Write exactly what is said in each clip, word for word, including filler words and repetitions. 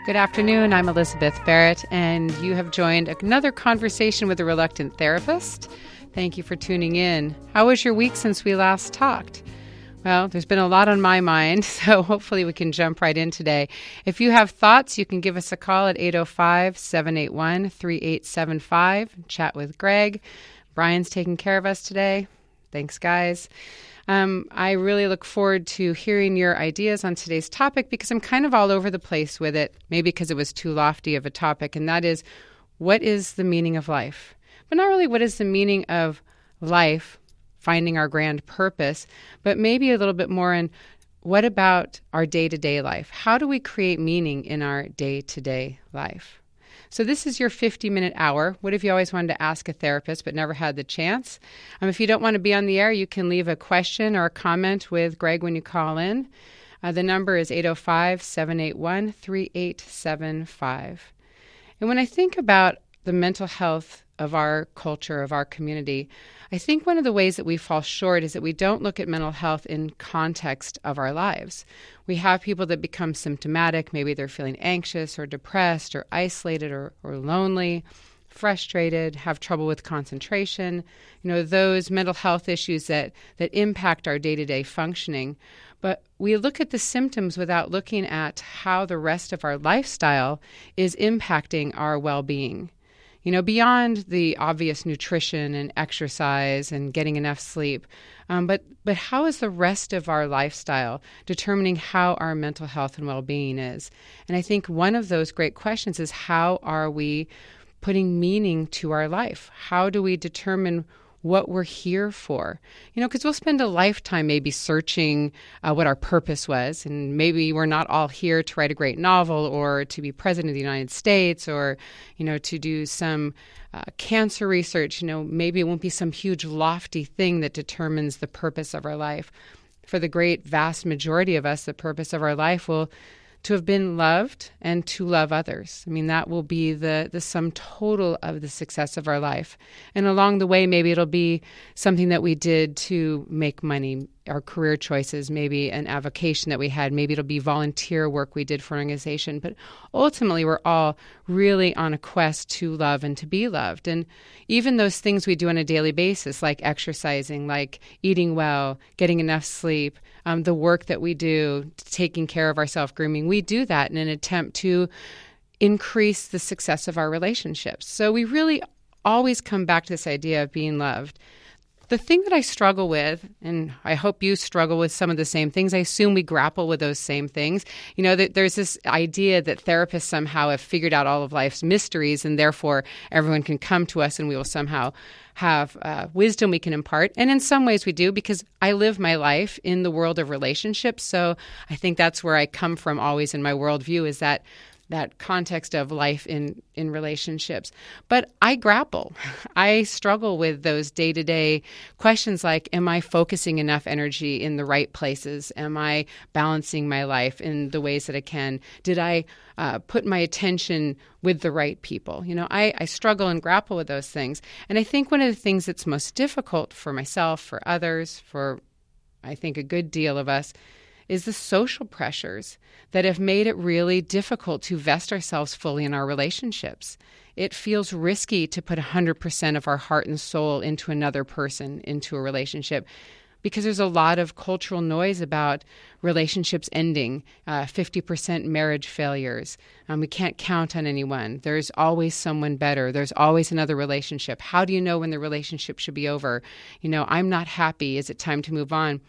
Good afternoon. I'm Elizabeth Barrett, and you have joined another conversation with a reluctant therapist. Thank you for tuning in. How was your week since we last talked? Well, there's been a lot on my mind, so hopefully we can jump right in today. If you have thoughts, you can give us a call at eight oh five, seven eight one, three eight seven five. Chat with Greg. Brian's taking care of us today. Thanks, guys. Um, I really look forward to hearing your ideas on today's topic because I'm kind of all over the place with it, maybe because it was too lofty of a topic, and that is, what is the meaning of life? But not really what is the meaning of life, finding our grand purpose, but maybe a little bit more in what about our day-to-day life? How do we create meaning in our day-to-day life? So this is your fifty-minute hour. What if you always wanted to ask a therapist but never had the chance? Um, if you don't want to be on the air, you can leave a question or a comment with Greg when you call in. Uh, the number is eight oh five, seven eight one, three eight seven five. And when I think about the mental health of our culture, of our community, I think one of the ways that we fall short is that we don't look at mental health in context of our lives. We have people that become symptomatic. Maybe they're feeling anxious or depressed or isolated or, or lonely, frustrated, have trouble with concentration, you know, those mental health issues that, that impact our day-to-day functioning. But we look at the symptoms without looking at how the rest of our lifestyle is impacting our well-being. You know, beyond the obvious nutrition and exercise and getting enough sleep, um, but but how is the rest of our lifestyle determining how our mental health and well-being is? And I think one of those great questions is, how are we putting meaning to our life? How do we determine what we're here for? You know, because we'll spend a lifetime maybe searching uh, what our purpose was, and maybe we're not all here to write a great novel or to be president of the United States or, you know, to do some uh, cancer research. You know, maybe it won't be some huge lofty thing that determines the purpose of our life. For the great vast majority of us, the purpose of our life will to have been loved and to love others. I mean, that will be the, the sum total of the success of our life. And along the way, maybe it'll be something that we did to make money, our career choices, maybe an avocation that we had. Maybe it'll be volunteer work we did for an organization. But ultimately, we're all really on a quest to love and to be loved. And even those things we do on a daily basis, like exercising, like eating well, getting enough sleep, um, the work that we do, taking care of our self-grooming, we do that in an attempt to increase the success of our relationships. So we really always come back to this idea of being loved. The thing that I struggle with, and I hope you struggle with some of the same things, I assume we grapple with those same things. You know, that there's this idea that therapists somehow have figured out all of life's mysteries, and therefore everyone can come to us and we will somehow have uh, wisdom we can impart. And in some ways we do, because I live my life in the world of relationships. So I think that's where I come from always in my worldview, is that that context of life in, in relationships. But I grapple. I struggle with those day-to-day questions like, am I focusing enough energy in the right places? Am I balancing my life in the ways that I can? Did I uh, put my attention with the right people? You know, I, I struggle and grapple with those things. And I think one of the things that's most difficult for myself, for others, for I think a good deal of us, is the social pressures that have made it really difficult to vest ourselves fully in our relationships. It feels risky to put one hundred percent of our heart and soul into another person, into a relationship, because there's a lot of cultural noise about relationships ending, uh, fifty percent marriage failures. Um, we can't count on anyone. There's always someone better. There's always another relationship. How do you know when the relationship should be over? You know, I'm not happy. Is it time to move on?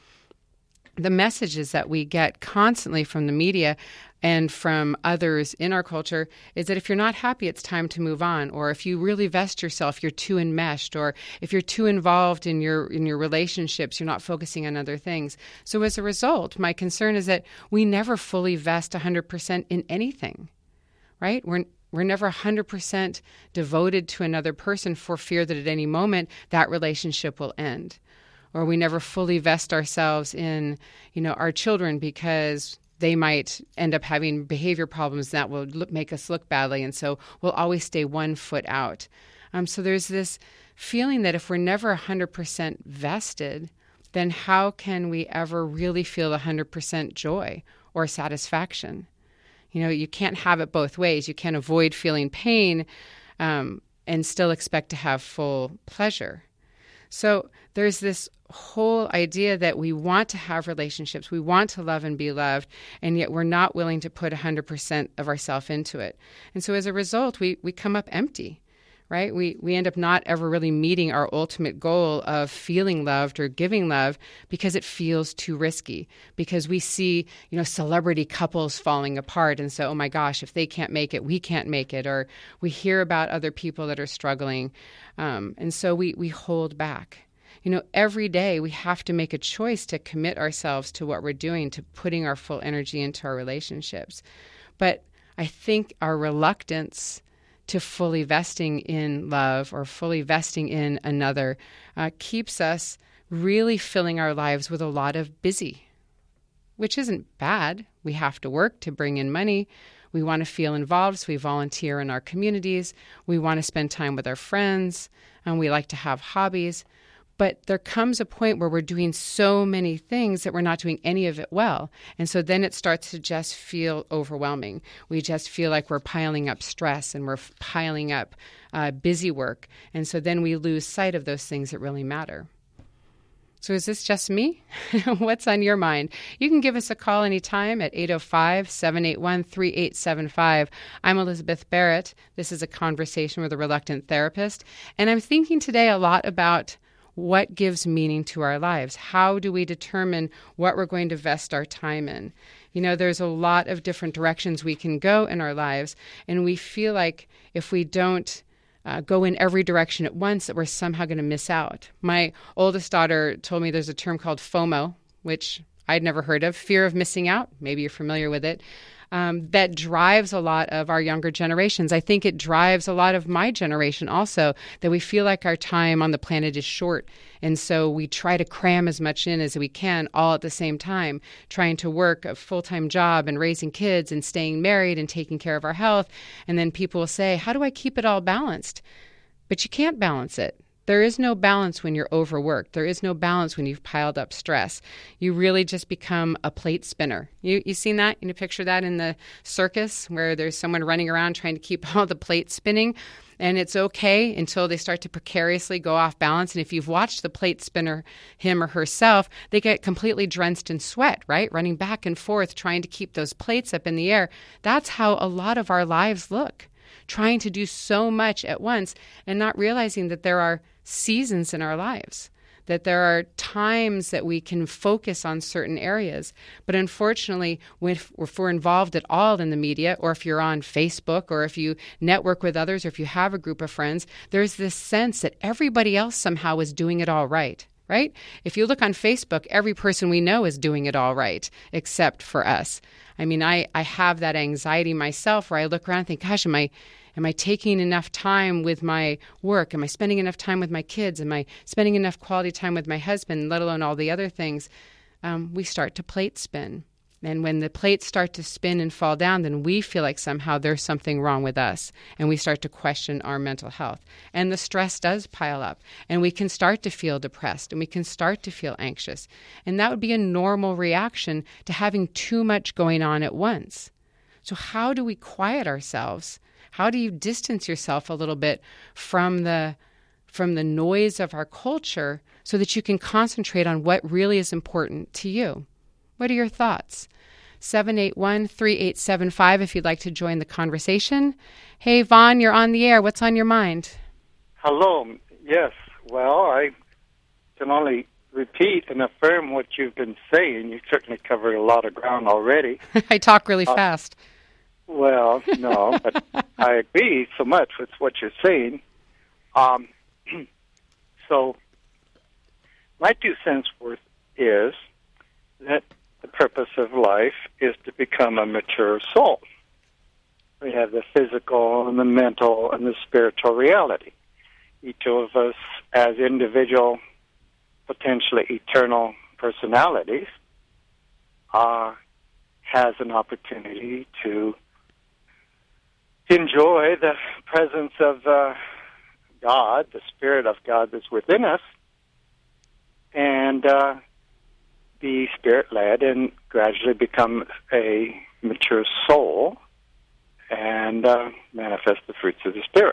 The messages that we get constantly from the media and from others in our culture is that if you're not happy, it's time to move on. Or if you really vest yourself, you're too enmeshed. Or if you're too involved in your in your relationships, you're not focusing on other things. So as a result, my concern is that we never fully vest one hundred percent in anything, right? We're We're never one hundred percent devoted to another person for fear that at any moment that relationship will end. Or we never fully vest ourselves in, you know, our children because they might end up having behavior problems that will look, make us look badly. And so we'll always stay one foot out. Um, so there's this feeling that if we're never one hundred percent vested, then how can we ever really feel one hundred percent joy or satisfaction? You know, you can't have it both ways. You can't avoid feeling pain um, and still expect to have full pleasure. So there's this whole idea that we want to have relationships, we want to love and be loved, and yet we're not willing to put one hundred percent of ourselves into it. And so as a result, we, we come up empty, right? We, we end up not ever really meeting our ultimate goal of feeling loved or giving love because it feels too risky, because we see, you know, celebrity couples falling apart. And so, oh my gosh, if they can't make it, we can't make it. Or we hear about other people that are struggling. Um, and so we, we hold back. You know, every day we have to make a choice to commit ourselves to what we're doing, to putting our full energy into our relationships. But I think our reluctance to fully vesting in love or fully vesting in another uh, keeps us really filling our lives with a lot of busy, which isn't bad. We have to work to bring in money. We want to feel involved, so we volunteer in our communities. We want to spend time with our friends, and we like to have hobbies. But there comes a point where we're doing so many things that we're not doing any of it well. And so then it starts to just feel overwhelming. We just feel like we're piling up stress and we're piling up uh, busy work. And so then we lose sight of those things that really matter. So is this just me? What's on your mind? You can give us a call anytime at eight oh five, seven eight one, three eight seven five. I'm Elizabeth Barrett. This is a conversation with a reluctant therapist. And I'm thinking today a lot about what gives meaning to our lives. How do we determine what we're going to vest our time in? You know, there's a lot of different directions we can go in our lives, and we feel like if we don't uh, go in every direction at once, that we're somehow going to miss out. My oldest daughter told me there's a term called FOMO, which I'd never heard of, fear of missing out. Maybe you're familiar with it. Um, that drives a lot of our younger generations. I think it drives a lot of my generation also, that we feel like our time on the planet is short. And so we try to cram as much in as we can all at the same time, trying to work a full-time job and raising kids and staying married and taking care of our health. And then people will say, how do I keep it all balanced? But you can't balance it. There is no balance when you're overworked. There is no balance when you've piled up stress. You really just become a plate spinner. You you seen that? You know, picture that in the circus where there's someone running around trying to keep all the plates spinning. And it's okay until they start to precariously go off balance. And if you've watched the plate spinner, him or herself, they get completely drenched in sweat, right? Running back and forth, trying to keep those plates up in the air. That's how a lot of our lives look. Trying to do so much at once and not realizing that there are seasons in our lives, that there are times that we can focus on certain areas. But unfortunately, if, if we're involved at all in the media, or if you're on Facebook, or if you network with others, or if you have a group of friends, there's this sense that everybody else somehow is doing it all right. Right? If you look on Facebook, every person we know is doing it all right, except for us. I mean, I, I have that anxiety myself where I look around and think, gosh, am I am I taking enough time with my work? Am I spending enough time with my kids? Am I spending enough quality time with my husband, let alone all the other things? Um, we start to plate spin. And when the plates start to spin and fall down, then we feel like somehow there's something wrong with us. And we start to question our mental health. And the stress does pile up. And we can start to feel depressed. And we can start to feel anxious. And that would be a normal reaction to having too much going on at once. So how do we quiet ourselves? How do you distance yourself a little bit from the from the noise of our culture so that you can concentrate on what really is important to you? What are your thoughts? seven eight one, three eight seven five if you'd like to join the conversation. Hey, Vaughn, you're on the air. What's on your mind? Hello. Yes. Well, I can only repeat and affirm what you've been saying. You certainly covered a lot of ground already. I talk really uh, fast. Well, no, but I agree so much with what you're saying. Um, so my two cents worth is that the purpose of life is to become a mature soul. We have the physical and the mental and the spiritual reality. Each of us as individual, potentially eternal personalities uh, has an opportunity to enjoy the presence of uh, God, the Spirit of God that's within us, and uh, be Spirit-led and gradually become a mature soul and uh, manifest the fruits of the Spirit.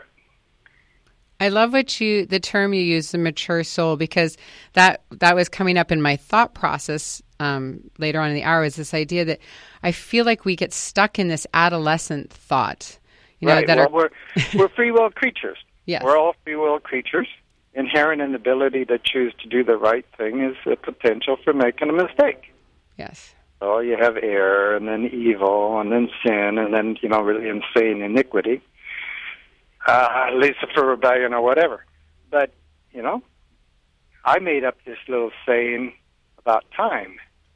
I love what you, the term you use, the mature soul, because that that was coming up in my thought process um, later on in the hour, is this idea that I feel like we get stuck in this adolescent thought. You know, right. That well, are, we're, we're free will creatures. Yes. We're all free will creatures. Inherent in the ability to choose to do the right thing is the potential for making a mistake. Yes. So you have error, and then evil, and then sin, and then, you know, really insane iniquity. Uh, Lucifer rebellion or whatever. But, you know, I made up this little saying about time,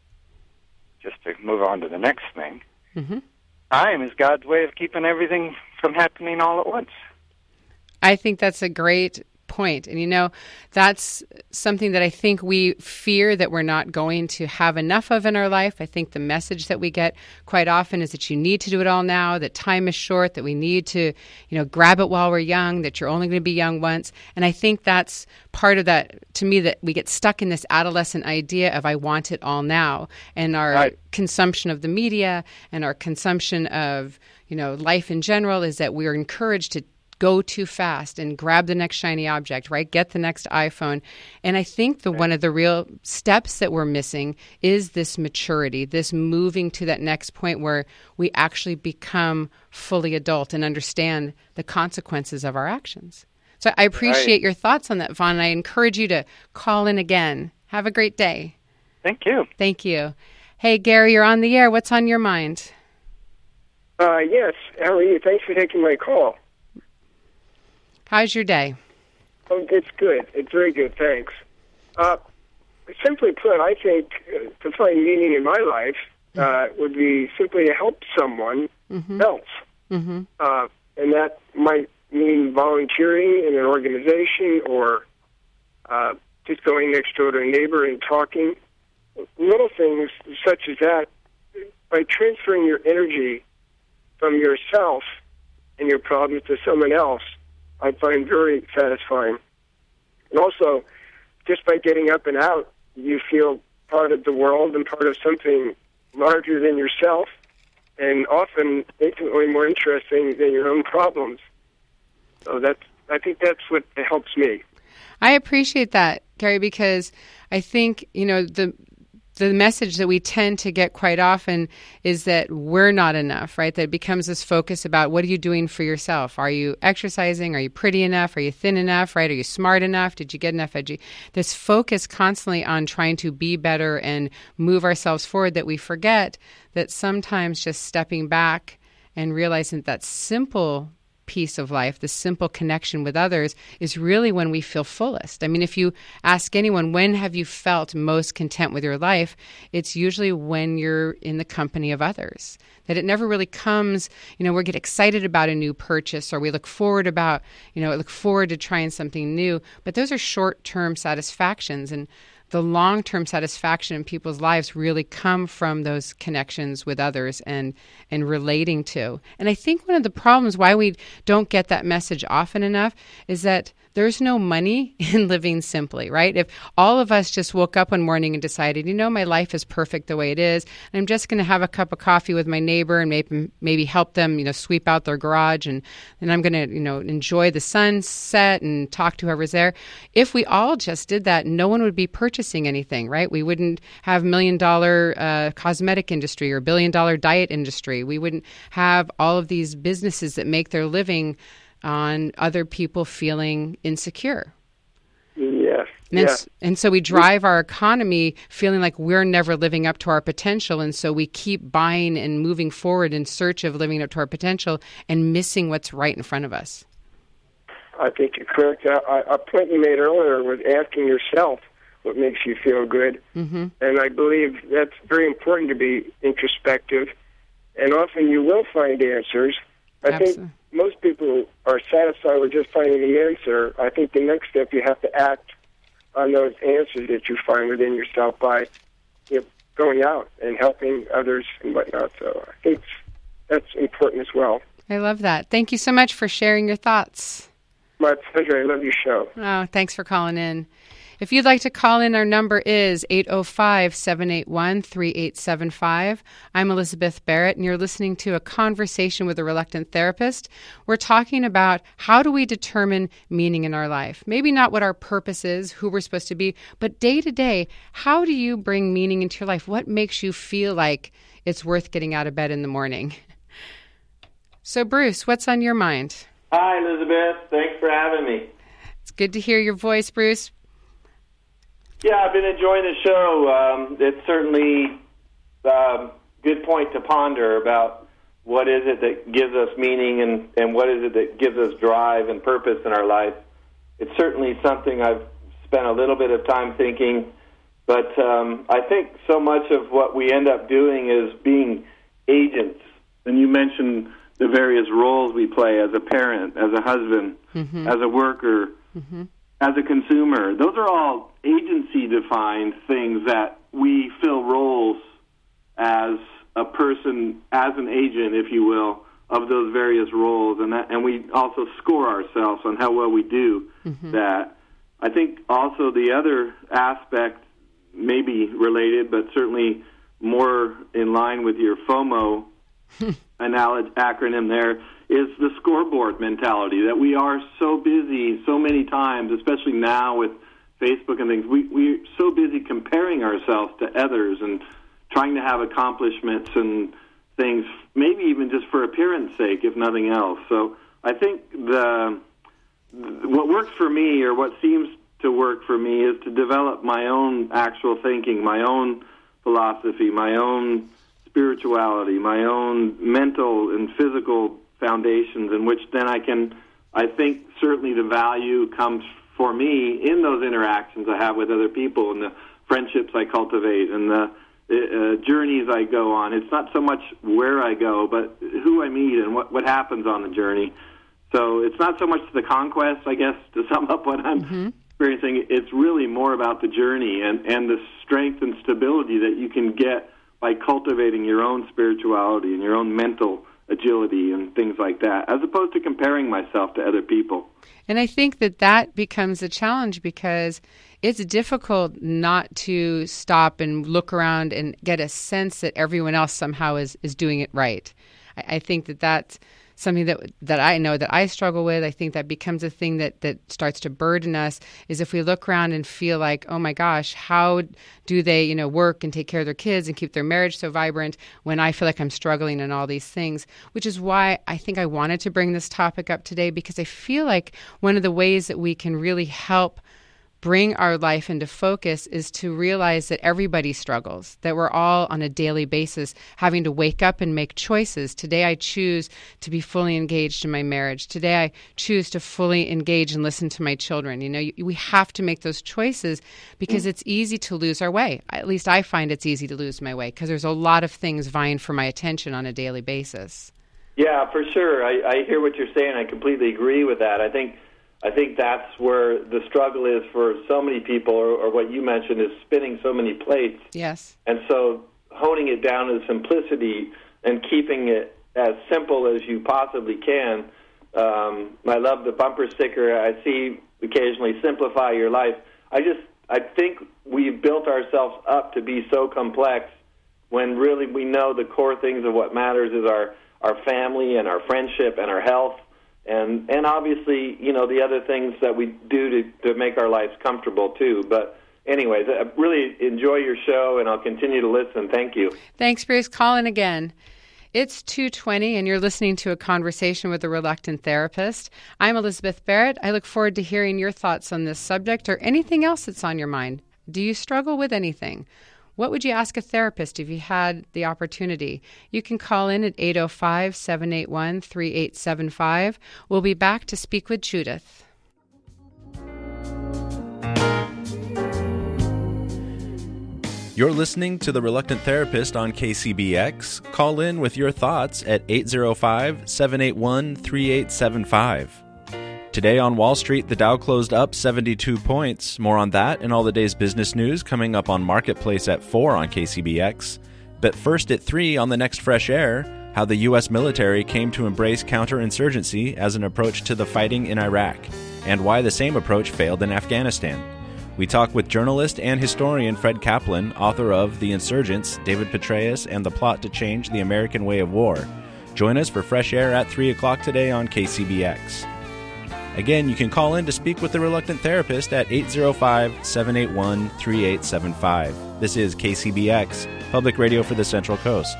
just to move on to the next thing. Mm-hmm. Time is God's way of keeping everything from happening all at once. I think that's a great point. And, you know, that's something that I think we fear that we're not going to have enough of in our life. I think the message that we get quite often is that you need to do it all now, that time is short, that we need to, you know, grab it while we're young, that you're only going to be young once. And I think that's part of that, to me, that we get stuck in this adolescent idea of I want it all now. And our right. consumption of the media and our consumption of, you know, life in general is that we're encouraged to go too fast and grab the next shiny object, right? Get the next iPhone. And I think the right. one of the real steps that we're missing is this maturity, this moving to that next point where we actually become fully adult and understand the consequences of our actions. So I appreciate right. your thoughts on that, Vaughn. I encourage you to call in again. Have a great day. Thank you. Thank you. Hey, Gary, you're on the air. What's on your mind? Uh, yes. How are you? Thanks for taking my call. How's your day? Oh, it's good. It's very good, thanks. Uh, simply put, I think uh, to find meaning in my life uh, would be simply to help someone mm-hmm. else. Mm-hmm. Uh, and that might mean volunteering in an organization or uh, just going next door to a neighbor and talking. Little things such as that, by transferring your energy from yourself and your problems to someone else, I find very satisfying. And also, just by getting up and out, you feel part of the world and part of something larger than yourself, and often infinitely more interesting than your own problems. So that's, I think that's what helps me. I appreciate that, Gary, because I think, you know, the the message that we tend to get quite often is that we're not enough, right? That it becomes this focus about what are you doing for yourself? Are you exercising? Are you pretty enough? Are you thin enough, right? Are you smart enough? Did you get enough edu-? This focus constantly on trying to be better and move ourselves forward, that we forget that sometimes just stepping back and realizing that, that simple piece of life, the simple connection with others, is really when we feel fullest. I mean, if you ask anyone, when have you felt most content with your life? It's usually when you're in the company of others. That it never really comes, you know, we get excited about a new purchase, or we look forward about, you know, look forward to trying something new. But those are short-term satisfactions. And the long-term satisfaction in people's lives really come from those connections with others and and relating to. And I think one of the problems why we don't get that message often enough is that there's no money in living simply, right? If all of us just woke up one morning and decided, you know, my life is perfect the way it is, and I'm just going to have a cup of coffee with my neighbor and maybe maybe help them, you know, sweep out their garage, and then I'm going to, you know, enjoy the sunset and talk to whoever's there. If we all just did that, no one would be purchasing anything, right? We wouldn't have million dollar uh, cosmetic industry or billion dollar diet industry. We wouldn't have all of these businesses that make their living on other people feeling insecure. Yes. And, yeah. and so we drive our economy feeling like we're never living up to our potential. And so we keep buying and moving forward in search of living up to our potential and missing what's right in front of us. I think you're correct. A, a point you made earlier was asking yourself what makes you feel good. Mm-hmm. And I believe that's very important, to be introspective. And often you will find answers. I Absolutely. think most people are satisfied with just finding the answer. I think the next step, you have to act on those answers that you find within yourself by, you know, going out and helping others and whatnot. So I think that's important as well. I love that. Thank you so much for sharing your thoughts. My pleasure. I love your show. Oh, thanks for calling in. If you'd like to call in, our number is eight oh five, seven eight one, three eight seven five. I'm Elizabeth Barrett, and you're listening to A Conversation with a Reluctant Therapist. We're talking about how do we determine meaning in our life. Maybe not what our purpose is, who we're supposed to be, but day to day, how do you bring meaning into your life? What makes you feel like it's worth getting out of bed in the morning? So, Bruce, what's on your mind? Hi, Elizabeth. Thanks for having me. It's good to hear your voice, Bruce. Yeah, I've been enjoying the show. Um, it's certainly a good point to ponder about what is it that gives us meaning and, and what is it that gives us drive and purpose in our life. It's certainly something I've spent a little bit of time thinking, but um, I think so much of what we end up doing is being agents. And you mentioned the various roles we play as a parent, as a husband, mm-hmm. as a worker, mm-hmm. as a consumer. Those are all agency-defined things that we fill roles as a person, as an agent, if you will, of those various roles, and that, and we also score ourselves on how well we do mm-hmm. that. I think also the other aspect, maybe related, but certainly more in line with your FOMO analog- acronym there, is the scoreboard mentality, that we are so busy so many times, especially now with Facebook and things, we, we're so busy comparing ourselves to others and trying to have accomplishments and things, maybe even just for appearance sake, if nothing else. So I think the what works for me, or what seems to work for me, is to develop my own actual thinking, my own philosophy, my own spirituality, my own mental and physical foundations, in which then I can, I think certainly the value comes for me in those interactions I have with other people and the friendships I cultivate and the uh, journeys I go on. It's not so much where I go, but who I meet and what, what happens on the journey. So it's not so much the conquest, I guess, to sum up what I'm mm-hmm. experiencing. It's really more about the journey and, and the strength and stability that you can get by cultivating your own spirituality and your own mental agility and things like that, as opposed to comparing myself to other people. And I think that that becomes a challenge because it's difficult not to stop and look around and get a sense that everyone else somehow is, is doing it right. I, I think that that's something that that I know that I struggle with. I think that becomes a thing that, that starts to burden us, is if we look around and feel like, oh my gosh, how do they, you know, work and take care of their kids and keep their marriage so vibrant when I feel like I'm struggling in all these things, which is why I think I wanted to bring this topic up today, because I feel like one of the ways that we can really help bring our life into focus is to realize that everybody struggles, that we're all on a daily basis having to wake up and make choices. Today I choose to be fully engaged in my marriage. Today I choose to fully engage and listen to my children. You know, we have to make those choices because it's easy to lose our way. At least I find it's easy to lose my way because there's a lot of things vying for my attention on a daily basis. Yeah, for sure. I, I hear what you're saying. I completely agree with that. I think I think that's where the struggle is for so many people, or, or what you mentioned is spinning so many plates. Yes. And so honing it down to simplicity and keeping it as simple as you possibly can. Um, I love the bumper sticker I see occasionally, simplify your life. I just, I think we've built ourselves up to be so complex when really we know the core things of what matters is our, our family and our friendship and our health. And and obviously, you know, the other things that we do to, to make our lives comfortable, too. But anyways, I really enjoy your show, and I'll continue to listen. Thank you. Thanks, Bruce. Call in again. It's two twenty, and you're listening to A Conversation with a Reluctant Therapist. I'm Elizabeth Barrett. I look forward to hearing your thoughts on this subject or anything else that's on your mind. Do you struggle with anything? What would you ask a therapist if you had the opportunity? You can call in at eight oh five, seven eight one, three eight seven five. We'll be back to speak with Judith. You're listening to The Reluctant Therapist on K C B X. Call in with your thoughts at eight oh five, seven eight one, three eight seven five. Today on Wall Street, the Dow closed up seventy-two points. More on that and all the day's business news coming up on Marketplace at four on K C B X. But first at three on The Next Fresh Air, how the U S military came to embrace counterinsurgency as an approach to the fighting in Iraq, and why the same approach failed in Afghanistan. We talk with journalist and historian Fred Kaplan, author of The Insurgents, David Petraeus, and the Plot to Change the American Way of War. Join us for Fresh Air at three o'clock today on K C B X. Again, you can call in to speak with the Reluctant Therapist at eight zero five, seven eight one, three eight seven five. This is K C B X, Public Radio for the Central Coast.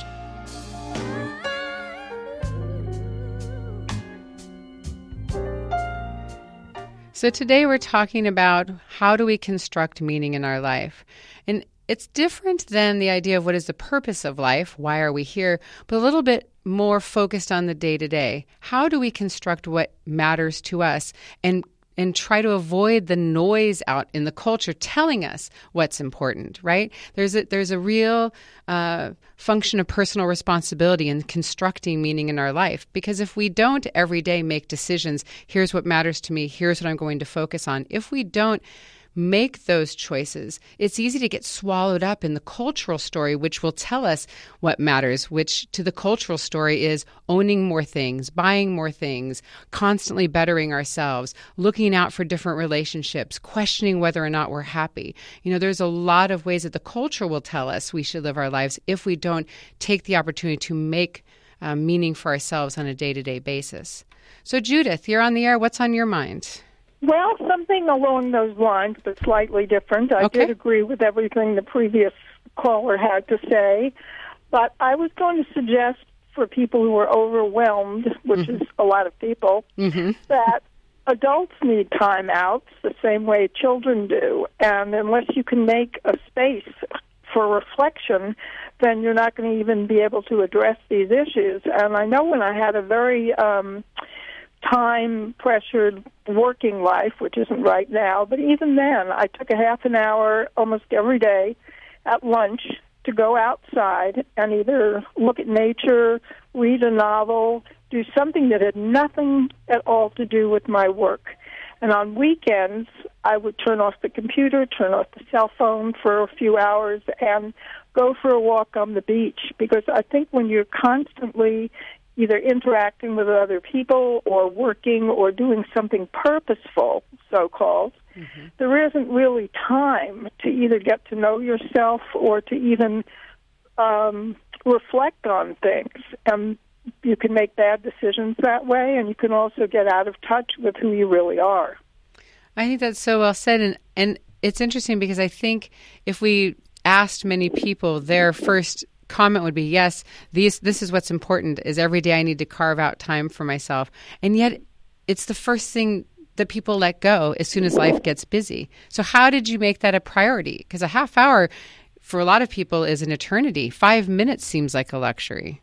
So today we're talking about how do we construct meaning in our life. And it's different than the idea of what is the purpose of life, why are we here, but a little bit more focused on the day-to-day. How do we construct what matters to us and and try to avoid the noise out in the culture telling us what's important, right? There's a, there's a real uh, function of personal responsibility in constructing meaning in our life. Because if we don't every day make decisions, here's what matters to me, here's what I'm going to focus on. If we don't make those choices, it's easy to get swallowed up in the cultural story, which will tell us what matters, which to the cultural story is owning more things, buying more things, constantly bettering ourselves, looking out for different relationships, questioning whether or not we're happy. You know, there's a lot of ways that the culture will tell us we should live our lives if we don't take the opportunity to make uh, meaning for ourselves on a day-to-day basis. So Judith, you're on the air. What's on your mind? Well, something along those lines, but slightly different. I Okay. did agree with everything the previous caller had to say, but I was going to suggest for people who are overwhelmed, which Mm-hmm. is a lot of people, Mm-hmm. that adults need time outs the same way children do, and unless you can make a space for reflection, then you're not going to even be able to address these issues. And I know when I had a very um, time-pressured working life, which isn't right now, but even then, I took a half an hour almost every day at lunch to go outside and either look at nature, read a novel, do something that had nothing at all to do with my work. And on weekends, I would turn off the computer, turn off the cell phone for a few hours, and go for a walk on the beach. Because I think when you're constantly either interacting with other people or working or doing something purposeful, so-called, mm-hmm. there isn't really time to either get to know yourself or to even um, reflect on things. And you can make bad decisions that way, and you can also get out of touch with who you really are. I think that's so well said. And, and it's interesting because I think if we asked many people, their first comment would be, yes, these, this is what's important, is every day I need to carve out time for myself. And yet it's the first thing that people let go as soon as life gets busy. So how did you make that a priority? Because a half hour for a lot of people is an eternity. Five minutes seems like a luxury.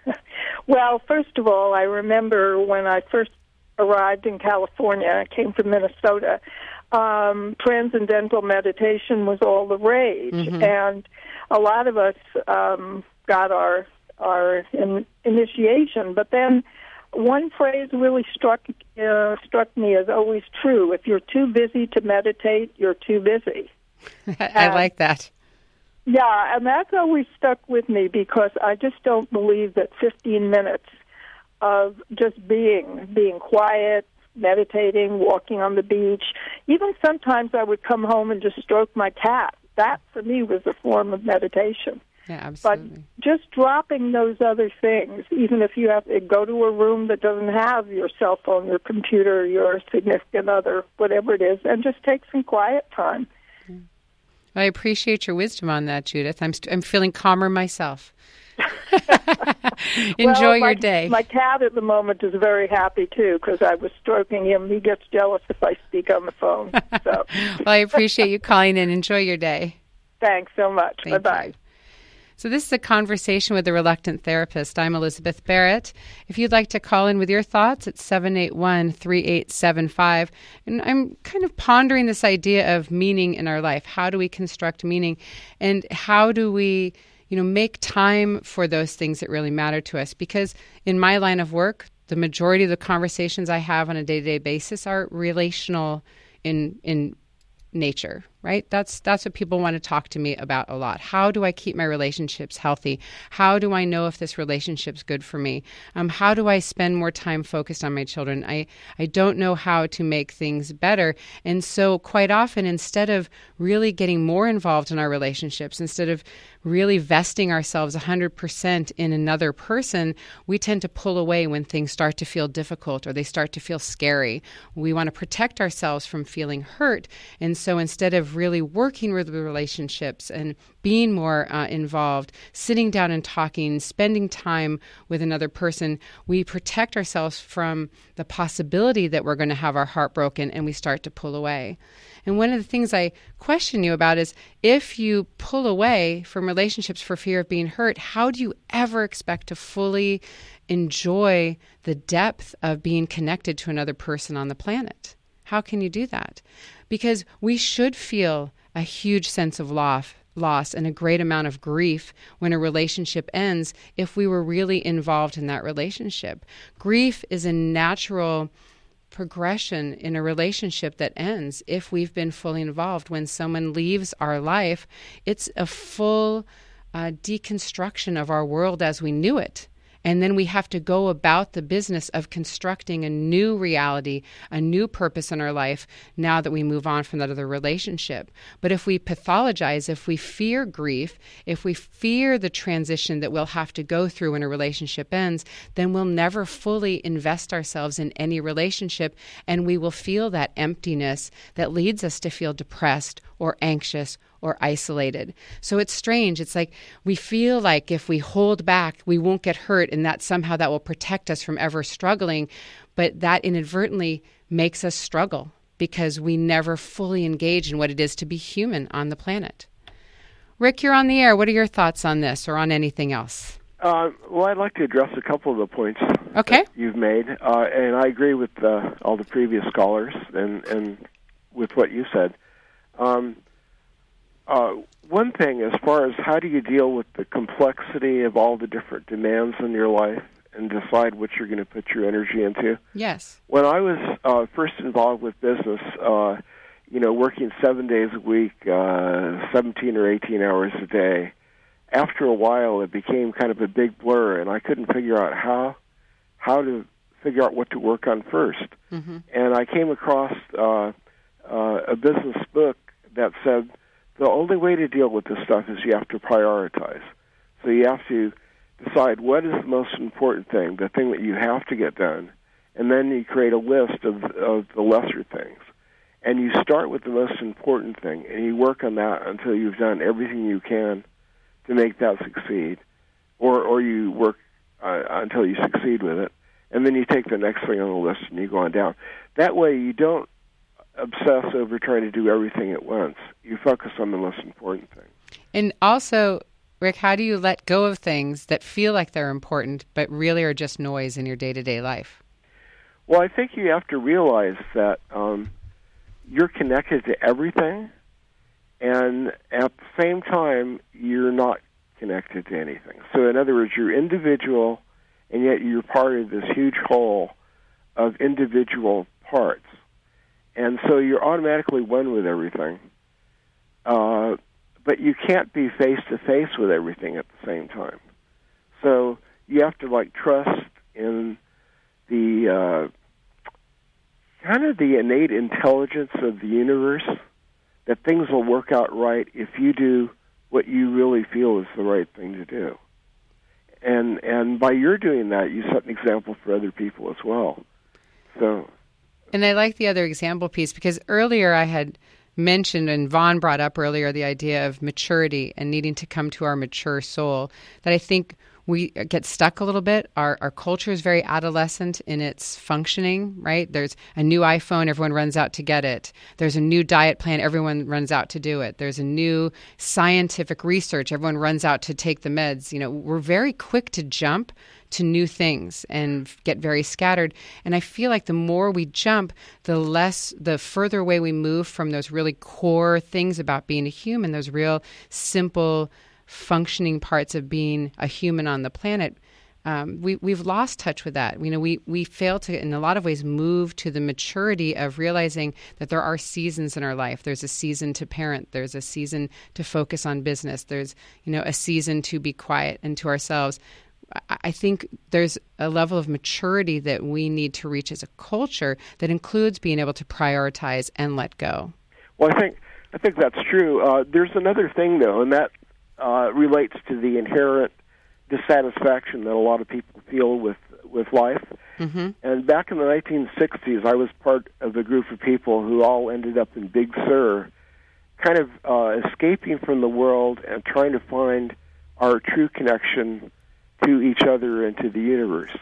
Well, first of all, I remember when I first arrived in California, I came from Minnesota, um, transcendental meditation was all the rage. Mm-hmm. And a lot of us um, got our our in, initiation, but then one phrase really struck uh, struck me as always true. If you're too busy to meditate, you're too busy. I like that. Yeah, and that's always stuck with me because I just don't believe that fifteen minutes of just being, being quiet, meditating, walking on the beach, even sometimes I would come home and just stroke my cat. That, for me, was a form of meditation. Yeah, absolutely. But just dropping those other things, even if you have to go to a room that doesn't have your cell phone, your computer, your significant other, whatever it is, and just take some quiet time. I appreciate your wisdom on that, Judith. I'm st- I'm feeling calmer myself. Enjoy well, my, your day. My cat at the moment is very happy, too, because I was stroking him. He gets jealous if I speak on the phone. So. Well, I appreciate you calling in. Enjoy your day. Thanks so much. Thank Bye-bye. You. So this is a conversation with the Reluctant Therapist. I'm Elizabeth Barrett. If you'd like to call in with your thoughts, it's seven eight one, three eight seven five. And I'm kind of pondering this idea of meaning in our life. How do we construct meaning? And how do we, you know, make time for those things that really matter to us? Because in my line of work, the majority of the conversations I have on a day-to-day basis are relational in in nature. right? That's that's what people want to talk to me about a lot. How do I keep my relationships healthy? How do I know if this relationship's good for me? Um, how do I spend more time focused on my children? I, I don't know how to make things better. And so quite often, instead of really getting more involved in our relationships, instead of really vesting ourselves one hundred percent in another person, we tend to pull away when things start to feel difficult or they start to feel scary. We want to protect ourselves from feeling hurt. And so instead of really working with the relationships and being more uh, involved, sitting down and talking, spending time with another person, we protect ourselves from the possibility that we're going to have our heart broken, and we start to pull away. And one of the things I question you about is, if you pull away from relationships for fear of being hurt, how do you ever expect to fully enjoy the depth of being connected to another person on the planet? How can you do that? Because we should feel a huge sense of loss, loss and a great amount of grief when a relationship ends if we were really involved in that relationship. Grief is a natural progression in a relationship that ends if we've been fully involved. When someone leaves our life, it's a full uh, deconstruction of our world as we knew it. And then we have to go about the business of constructing a new reality, a new purpose in our life now that we move on from that other relationship. But if we pathologize, if we fear grief, if we fear the transition that we'll have to go through when a relationship ends, then we'll never fully invest ourselves in any relationship, and we will feel that emptiness that leads us to feel depressed or anxious or isolated. So it's strange. It's like we feel like if we hold back, we won't get hurt, and that somehow that will protect us from ever struggling. But that inadvertently makes us struggle because we never fully engage in what it is to be human on the planet. Rick, you're on the air. What are your thoughts on this or on anything else? Uh, well, I'd like to address a couple of the points okay. that you've made. Uh, and I agree with uh, all the previous scholars and, and with what you said. Um, Uh, one thing, as far as how do you deal with the complexity of all the different demands in your life and decide what you're going to put your energy into? Yes. When I was uh, first involved with business, uh, you know, working seven days a week, uh, seventeen or eighteen hours a day, after a while it became kind of a big blur, and I couldn't figure out how how to figure out what to work on first. Mm-hmm. And I came across uh, uh, a business book that said, the only way to deal with this stuff is you have to prioritize. So you have to decide what is the most important thing, the thing that you have to get done, and then you create a list of, of the lesser things. And you start with the most important thing, and you work on that until you've done everything you can to make that succeed, or, or you work uh, until you succeed with it, and then you take the next thing on the list and you go on down. That way you don't obsess over trying to do everything at once. You focus on the most important thing. And also, Rick, how do you let go of things that feel like they're important but really are just noise in your day-to-day life? Well, I think you have to realize that um, you're connected to everything, and at the same time, you're not connected to anything. So in other words, you're individual, and yet you're part of this huge whole of individual parts. And so you're automatically one with everything. Uh, but you can't be face-to-face with everything at the same time. So you have to, like, trust in the uh, kind of the innate intelligence of the universe that things will work out right if you do what you really feel is the right thing to do. And and by your doing that, you set an example for other people as well. So... And I like the other example piece because earlier I had mentioned, and Vaughn brought up earlier, the idea of maturity and needing to come to our mature soul, that I think we get stuck a little bit. Our our culture is very adolescent in its functioning, right? There's a new iPhone, everyone runs out to get it. There's a new diet plan, everyone runs out to do it. There's a new scientific research, everyone runs out to take the meds. You know, we're very quick to jump to new things and get very scattered. And I feel like the more we jump, the less, the further away we move from those really core things about being a human, those real simple functioning parts of being a human on the planet. um, we, we've lost touch with that. You know, we, we fail to, in a lot of ways, move to the maturity of realizing that there are seasons in our life. There's a season to parent. There's a season to focus on business. There's, you know, a season to be quiet and to ourselves. I, I think there's a level of maturity that we need to reach as a culture that includes being able to prioritize and let go. Well, I think I think that's true. Uh, there's another thing, though, and that uh, relates to the inherent dissatisfaction that a lot of people feel with with life. Mm-hmm. And back in the nineteen sixties, I was part of a group of people who all ended up in Big Sur, kind of uh, escaping from the world and trying to find our true connection to each other and to the universe.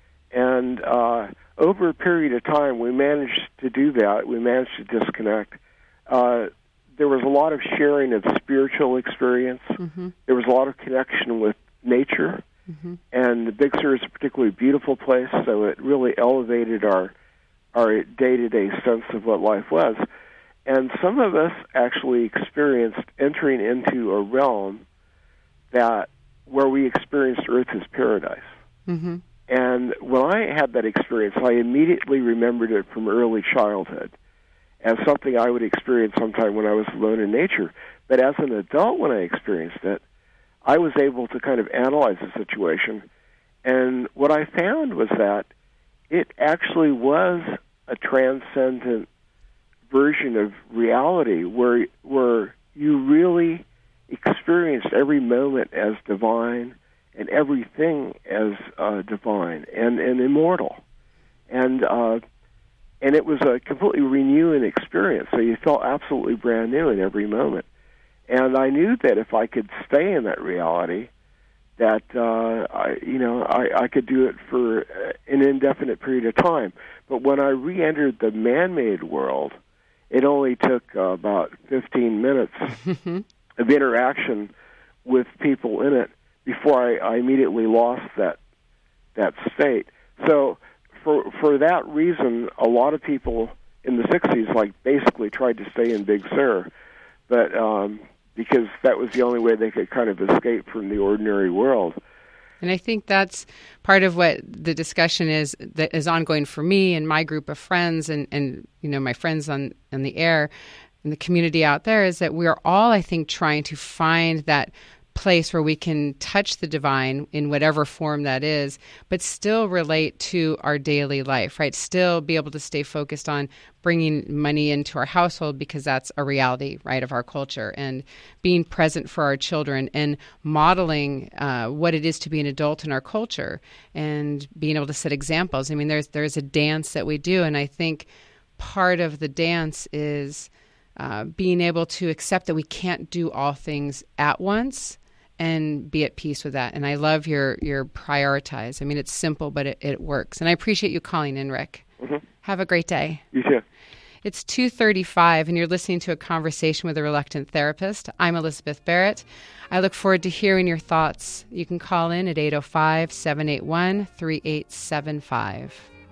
And uh, over a period of time, we managed to do that. We managed to disconnect. Uh, there was a lot of sharing of spiritual experience. Mm-hmm. There was a lot of connection with nature, mm-hmm. and the Big Sur is a particularly beautiful place, so it really elevated our our day-to-day sense of what life was. And some of us actually experienced entering into a realm that where we experienced Earth as paradise. Mm-hmm. And when I had that experience, I immediately remembered it from early childhood as something I would experience sometime when I was alone in nature. But as an adult, when I experienced it, I was able to kind of analyze the situation, and what I found was that it actually was a transcendent version of reality where where you really experienced every moment as divine and everything as uh, divine and, and immortal. And uh, and it was a completely renewing experience, so you felt absolutely brand new in every moment. And I knew that if I could stay in that reality, that uh, I, you know, I, I could do it for an indefinite period of time. But when I re-entered the man-made world, it only took uh, about fifteen minutes of interaction with people in it before I, I immediately lost that that state. So for for that reason, a lot of people in the sixties like basically tried to stay in Big Sur, but um, because that was the only way they could kind of escape from the ordinary world. And I think that's part of what the discussion is that is ongoing for me and my group of friends and, and you know, my friends on, on the air and the community out there is that we're all, I think, trying to find that place where we can touch the divine in whatever form that is, but still relate to our daily life, right? Still be able to stay focused on bringing money into our household because that's a reality, right, of our culture, and being present for our children and modeling uh, what it is to be an adult in our culture and being able to set examples. I mean, there's there's a dance that we do, and I think part of the dance is uh, being able to accept that we can't do all things at once and be at peace with that. And I love your your prioritize. I mean, it's simple, but it, it works. And I appreciate you calling in, Rick. Mm-hmm. Have a great day. You too. It's two thirty-five, and you're listening to A Conversation with a Reluctant Therapist. I'm Elizabeth Barrett. I look forward to hearing your thoughts. You can call in at eight oh five, seven eight one, three eight seven five.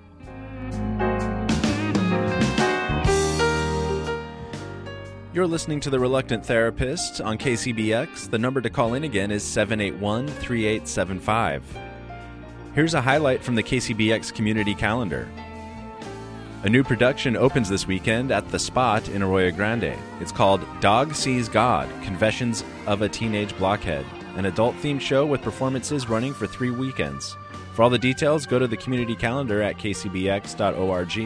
You're listening to The Reluctant Therapist on K C B X. The number to call in again is seven eight one, three eight seven five. Here's a highlight from the K C B X community calendar. A new production opens this weekend at The Spot in Arroyo Grande. It's called Dog Sees God, Confessions of a Teenage Blockhead, an adult-themed show with performances running for three weekends. For all the details, go to the community calendar at k c b x dot org.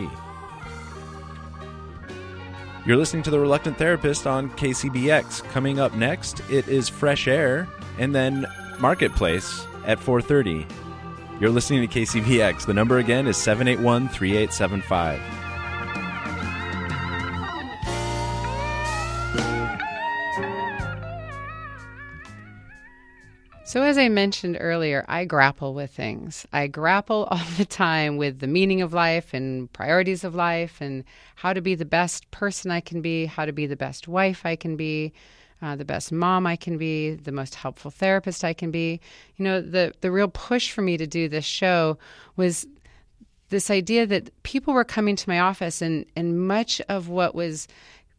You're listening to The Reluctant Therapist on K C B X. Coming up next, it is Fresh Air, and then Marketplace at four thirty. You're listening to K C B X. The number again is seven eight one, three eight seven five. So as I mentioned earlier, I grapple with things. I grapple all the time with the meaning of life and priorities of life and how to be the best person I can be, how to be the best wife I can be, uh, the best mom I can be, the most helpful therapist I can be. You know, the, the real push for me to do this show was this idea that people were coming to my office and, and much of what was